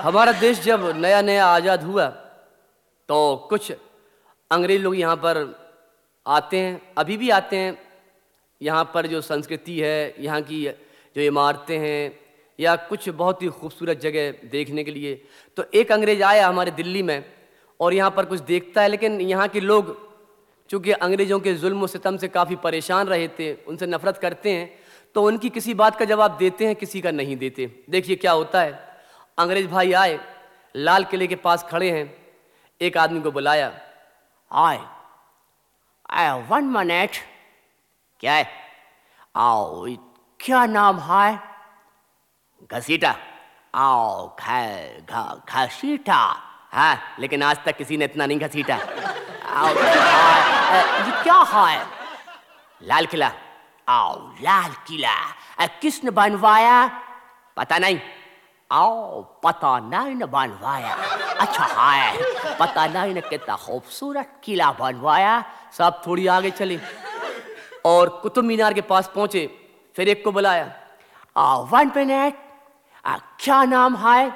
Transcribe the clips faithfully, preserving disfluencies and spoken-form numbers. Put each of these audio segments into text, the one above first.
हमारा देश जब नया नया आज़ाद हुआ तो कुछ अंग्रेज लोग यहाँ पर आते हैं, अभी भी आते हैं। यहाँ पर जो संस्कृति है, यहाँ की जो इमारतें हैं या कुछ बहुत ही खूबसूरत जगह देखने के लिए, तो एक अंग्रेज आया हमारे दिल्ली में और यहाँ पर कुछ देखता है। लेकिन यहाँ के लोग चूँकि अंग्रेज़ों के जुल्म और सितम से काफ़ी परेशान रहे थे, उनसे नफ़रत करते हैं, तो उनकी किसी बात का जवाब देते हैं, किसी का नहीं देते। देखिए क्या होता है। अंग्रेज भाई आए, लाल किले के पास खड़े हैं, एक आदमी को बुलाया। आए आए वन मिनट। क्या है? आओ, क्या नाम है? घसीटा। आओ, घसीटा। हाँ, लेकिन आज तक किसी ने इतना नहीं घसीटा। आओ, ये क्या है? लाल किला। आओ, लाल किला किसने बनवाया? पता नहीं। आओ, पता नहीं न बनवाया। अच्छा है, पता नहीं न कितना खूबसूरत किला बनवाया। सब थोड़ी आगे चले और कुतुब मीनार के पास पहुंचे। फिर एक को बुलाया। वन मिनट, क्या नाम है?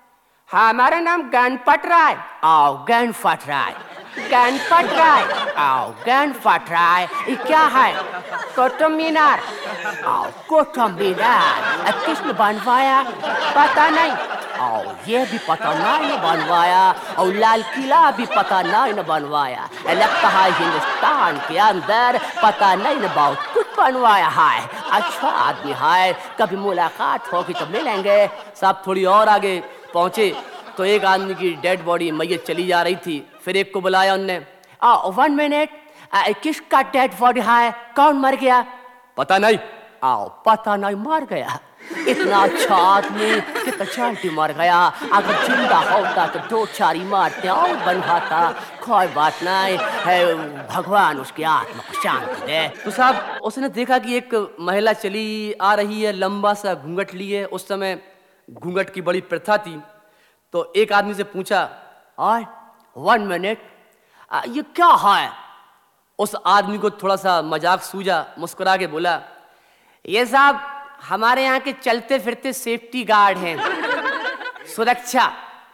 हमारा नाम गणपत राय। आओ, गणपत राय। गणपत राय। आओ, गणपत राय। ये क्या है? कुतुब मीनार। आओ, कुतुब मीनार किसने बनवाया? पता नहीं। आओ, ये भी पता नहीं बनवाया और लाल किला भी पता नहीं न बनवाया। लगता है हिंदुस्तान के अंदर पता नहीं न बहुत कुछ बनवाया है। अच्छा आदमी है, कभी मुलाकात होगी तो मिलेंगे। सब थोड़ी और आगे पहुंचे तो एक आदमी की डेड बॉडी मैयत चली जा रही थी। फिर एक को बुलाया उनने। वन मिनट, किसका डेड बॉडी है? कौन मर गया? पता नहीं। आओ, पता नहीं, मर गया। इतना अच्छा आदमी कितना चांटी मर गया। अगर जिंदा होता तो दो चार इमारतें और बनवाता। कोई बात नहीं है, भगवान उसकी आत्मा को शांति दे। तो साहब उसने देखा कि एक महिला चली आ रही है, लंबा सा घूंघट लिए। उस समय घूंघट की बड़ी प्रथा थी। तो एक आदमी से पूछा, आय वन मिनट, ये क्या है? उस आदमी को थोड़ा सा मजाक सूझा, मुस्कुरा के बोला, ये साहब हमारे यहाँ के चलते फिरते सेफ्टी गार्ड हैं, सुरक्षा।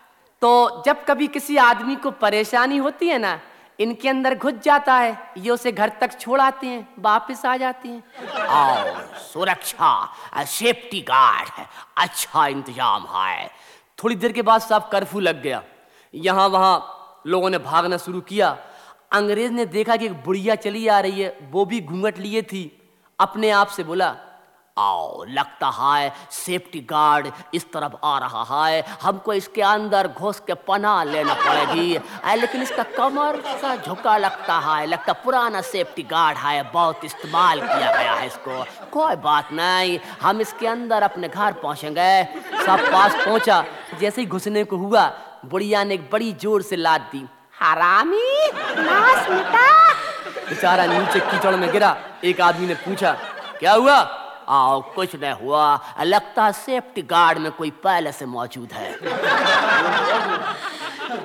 तो जब कभी किसी आदमी को परेशानी होती है ना, इनके अंदर घुस जाता है, ये उसे घर तक छोड़ आते हैं, वापस आ जाते हैं। आओ, सुरक्षा, सेफ्टी गार्ड है, अच्छा इंतजाम है। थोड़ी देर के बाद साहब कर्फ्यू लग गया। यहाँ वहाँ लोगों ने भागना शुरू किया। अंग्रेज ने देखा कि एक बुढ़िया चली आ रही है, वो भी घूंघट लिए थी। अपने आप से बोला, आओ, लगता है सेफ्टी गार्ड इस तरफ आ रहा है, हमको इसके अंदर घुस के पनाह लेना पड़ेगी। लेकिन इसका कमर सा झुका लगता है, लगता पुराना सेफ्टी गार्ड है, बहुत इस्तेमाल किया गया है इसको। कोई बात नहीं, हम इसके अंदर अपने घर पहुंचेंगे। सब पास पहुंचा। जैसे ही घुसने को हुआ, बुढ़िया ने एक बड़ी जोर से लात दी। हरामी, नास मिटा। बेचारा नीचे कीचड़ में गिरा। एक आदमी ने पूछा, क्या हुआ? आओ, कुछ नहीं हुआ, लगता है सेफ्टी गार्ड में कोई पहले से मौजूद है।